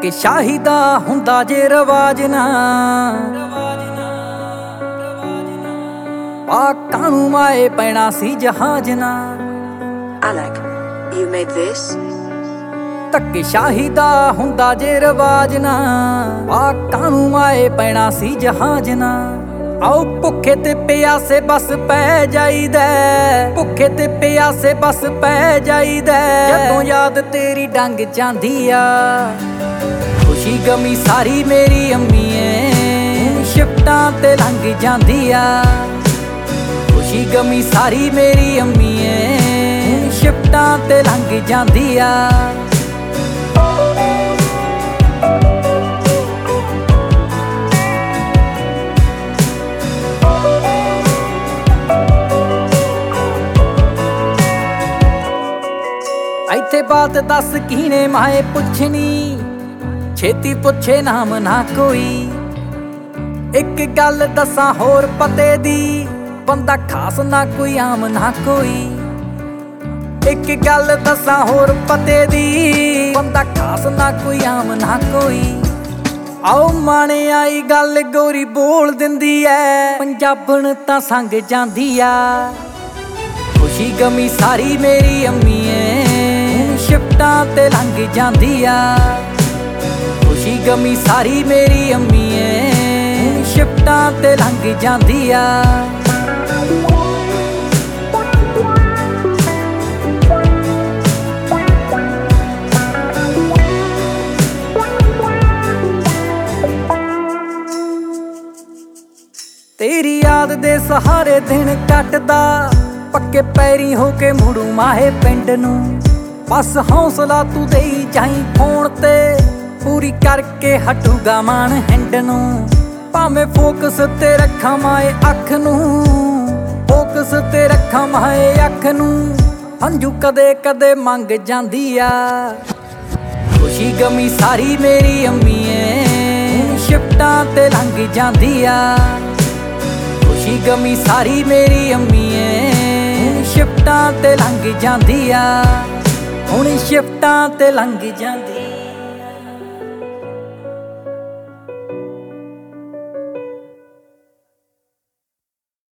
ਧੱਕੇ ਸ਼ਾਹੀ ਦਾ ਹੁੰਦਾ ਜੇ ਰਵਾਜ ਨਾ ਪਾਕਾਂ ਨੂੰ ਮਾਏ ਪੈਣਾ ਸੀ ਜਹਾਜ਼ ਨਾ। Alec, you made this? ਧੱਕੇ ਸ਼ਾਹੀ ਦਾ ਹੁੰਦਾ ਜੇ ਰਵਾਜ ਨਾ ਪਾਕਾਂ ਨੂੰ ਮਾਏ ਪੈਣਾ ਸੀ ਜਹਾਜ਼ ਨਾ। ਆਓ ਭੁੱਖੇ ਤੇ ਪਿਆਸੇ ਬਸ ਪੈ ਜਾਈਦਾ, ਭੁੱਖੇ ਤੇ ਪਿਆਸੇ ਬਸ ਪੈ ਜਾਈਦਾ ਜਦੋਂ ਯਾਦ ਤੇਰੀ ਡੰਗ ਜਾਂਦੀ ਆ। ਖੁਸ਼ੀ ਗਮੀ ਸਾਰੀ ਮੇਰੀ ਅੰਮੀ ਏ ਸ਼ਿਫਟਾਂ ਤੇ ਲੰਘ ਜਾਂਦੀ ਆ। ਖੁਸ਼ੀ ਗਮੀ ਸਾਰੀ ਮੇਰੀ ਅੰਮੀ ਏ ਸ਼ਿਫਟਾਂ ਤੇ ਲੰਘ ਜਾਂਦੀ ਆ। ਇੱਥੇ ਬਾਤ ਦੱਸ ਕਿਹਨੇ ਮਾਏ ਪੁੱਛਣੀ, ਛੇਤੀ ਪੁੱਛੇ ਨਾਮ ਨਾ ਕੋਈ। ਇੱਕ ਗੱਲ ਦੱਸਾਂ ਹੋਰ ਪਤੇ ਦੀ, ਬੰਦਾ ਖਾਸ ਨਾ ਕੋਈ ਆਮ ਨਾ ਕੋਈ। ਇੱਕ ਗੱਲ ਦੱਸਾਂ ਹੋਰ ਪਤੇ ਦੀ, ਬੰਦਾ ਖਾਸ ਨਾ ਕੋਈ ਆਮ ਨਾ ਕੋਈ। ਆਓ ਮਾਣੇ ਆਈ ਗੱਲ ਗੋਰੀ ਬੋਲ ਦਿੰਦੀ ਐ, ਪੰਜਾਬਣ ਤਾਂ ਸੰਗ ਜਾਂਦੀ ਆ। ਖੁਸ਼ੀ ਗਮੀ ਸਾਰੀ ਮੇਰੀ ਅੰਮੀ ਏ ਸ਼ਿਫਟਾਂ ਤੇ ਲੰਘ ਜਾਂਦੀ ਆ। ਖੁਸ਼ੀ ਗਮੀ ਸਾਰੀ ਮੇਰੀ ਅੰਮੀ ਏ ਸ਼ਿਫਟਾਂ ਤੇ ਲੰਘ ਜਾਂਦੀ ਆ। ਤੇਰੀ ਯਾਦ ਦੇ ਸਹਾਰੇ ਦਿਨ ਕੱਟਦਾ, ਪੱਕੇ ਪੈਰੀ ਹੋ ਕੇ ਮੁੜੂ ਮਾਹੇ ਪਿੰਡ ਨੂੰ। ਬਸ ਹੌਸਲਾ ਤੂੰ ਦੇਈ ਜਾਈਂ ਫੋਨ ਤੇ, ਪੂਰੀ ਕਰਕੇ ਹਟੂਗਾ ਮਾਣ ਹਿੰਡ ਨੂੰ। ਭਾਵੇਂ ਫੋਕਸ ਤੇ ਰੱਖਾਂ ਮਾਏ ਅੱਖ ਨੂੰ, ਫੋਕਸ ਤੇ ਰੱਖਾਂ ਮਾਏ ਅੱਖ ਨੂੰ। ਹੰਝੂ ਕਦੇ ਕਦੇ ਮੰਗ ਜਾਂਦੀ ਆ। ਖੁਸ਼ੀ ਗਮੀ ਸਾਰੀ ਮੇਰੀ ਅੰਮੀ ਏ ਸ਼ਿਫਟਾਂ ਤੇ ਲੰਘ ਜਾਂਦੀ ਆ। ਖੁਸ਼ੀ ਗਮੀ ਸਾਰੀ ਮੇਰੀ ਅੰਮੀ ਏ ਸ਼ਿਫਟਾਂ ਤੇ ਲੰਘ ਜਾਂਦੀ ਆ। ਹੁਣ ਸ਼ਿਫਟਾਂ ਤੇ ਲੰਘ ਜਾਂਦੀ।